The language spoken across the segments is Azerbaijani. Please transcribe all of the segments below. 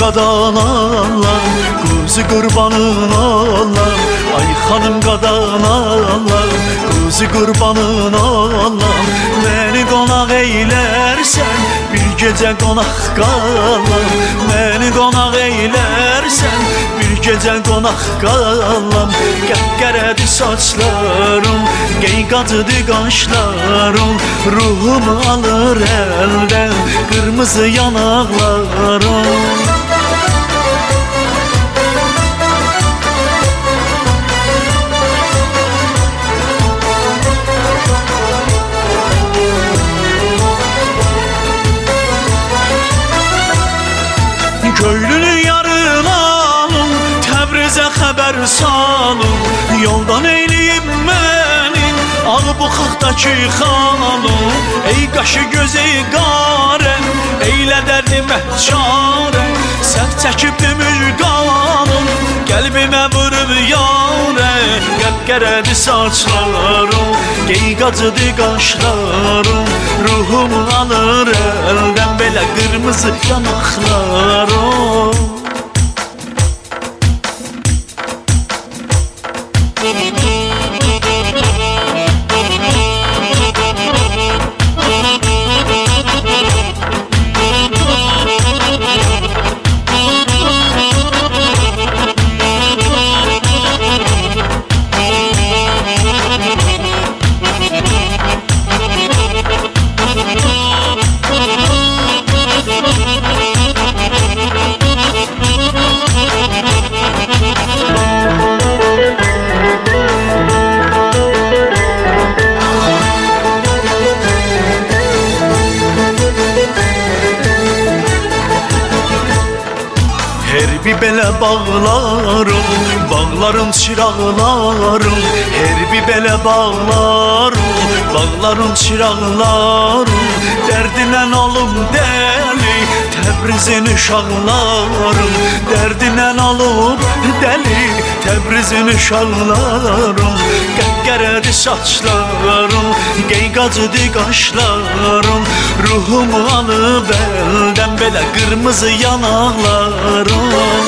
qadan Allah, quzu qurbanın Allah. Ay xanım qadan Allah, quzu qurbanın Allah. Məni qonaq eylərsən, bir gecə qonaq qalam. Məni qonaq eylərsən, bir gecə qonaq qalam. Qəqqərədi saçlarım, qeyqatıdı qaşlarım. Ruhumu alır əldən, qırmızı yanaqlarım. Köylünün yarına alın, Təbrizə xəbər salın. Yoldan eyləyib mənin ağ buxaqdakı xalım. Ey qaşı gözü qarən, eylə dərdi məhçarən. Səhv çəkibdi müjqanım, qəlbimə vurub yarən. Qəqqərədi saçlarım, qeyqacıdı qaşlarım. Ruhum alır əldən belə qırmızı yanaqlarım. Herbi belə bağlarım, bağlarım çıraqlarım. Herbi belə bağlarım, bağlarım çıraqlarım. Dərdinə alım dəli, Təbrizin uşaqlarım. Dərdinə alım dəli, Təbrizin uşaqlarım. Qəqqərədi saçlarım, qeyqacıdı qaşlarım. Ruhumu alıb əldən belə qırmızı yanaqlarım.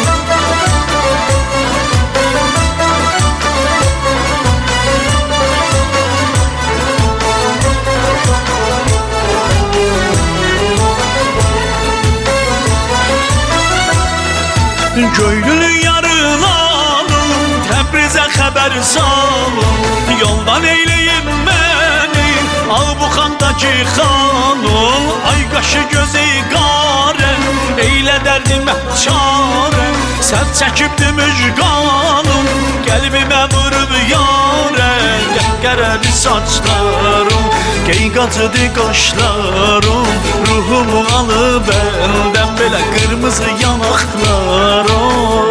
Köylünün yarına alın, Təbrizə xəbər salın. Yoldan eyləyib məni ağ buxaqdakı xanım. Ay qaşı gözü qarən, eylə dərdi məhçarən. Səhv çəkibdi müjqanım, qəlbimə vurub yarən. Qəqqərədi saçlarım, qeyqacıdı qaşlarım. Ruhumu alıb əldən belə qırmızı yanaqlarım.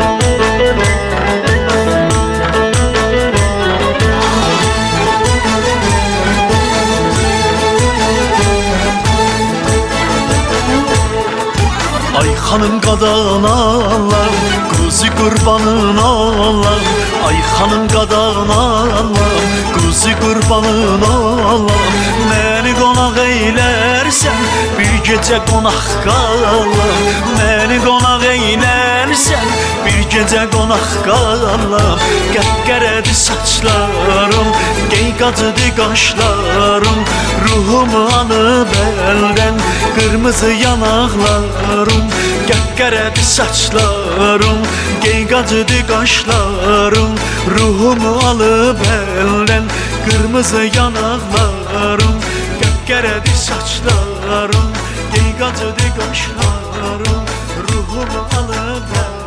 Ay xanım qadan Allah, quzu qurbanın Allah. Ay xanım qadan Allah, quzu qurbanın Allah. Məni qonaq eylərsən, bir gecə qonaq qalam. Məni qonaq eylərsən, bir gecə qonaq qalam. Qəqqərədi saçlarım, qeyqacıdı qaşlarım. Ruhumu alıb əldən, qırmızı yanaqlarım. Qəqqərədi saçlarım, qeyqacıdı qaşlarım. Ruhumu alıb əldən, qırmızı yanaqlarım. Qəqqərədi saçlarım, qeyqacıdı qaşlarım. Ruhumu alıb əldən.